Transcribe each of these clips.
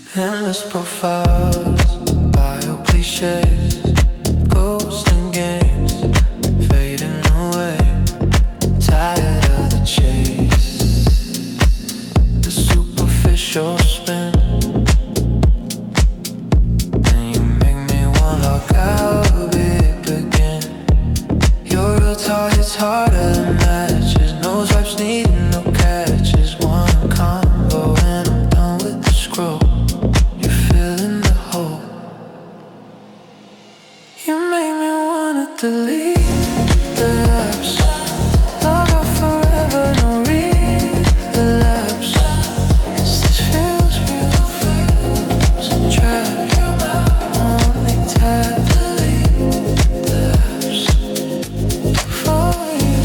Endless profiles, bio cliches, ghosts and games, fading away. Tired of the chase, the superficial spin. And you make me want to log out, begin. Your real talk hits harder than matches. No swipes needed, no catches. One combo and I'm done with the scroll. You make me wanna delete the apps. Log out forever, no relapse. 'Cause this feels real fast. Trap, only tap. Delete the apps for you.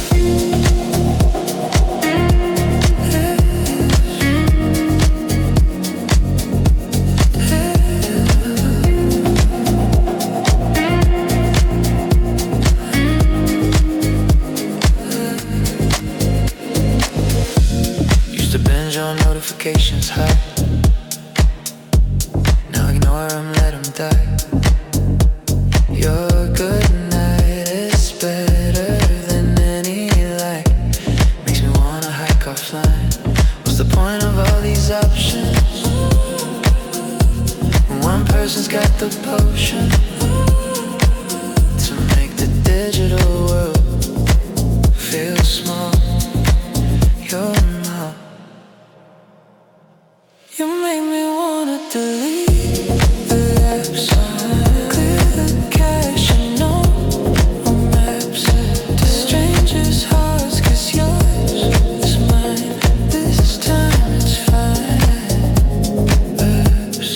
On notifications high. Now ignore them, let them die. Your good night is better than any lie. Makes me wanna hike offline. What's the point of all these options when one person's got the potion to make the digital world feel small? You're You make me wanna delete the apps. Clear the cache and no more maps. To strangers' hearts, 'cause yours is mine. This time it's fine. Apps.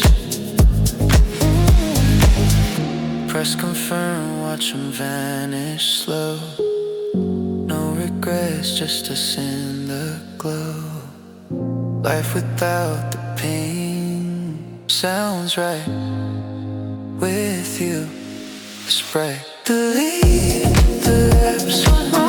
Press confirm, watch them vanish slow. No regrets, just us in the glow. Life without the pain sounds right. With you, it's bright. Delete the apps.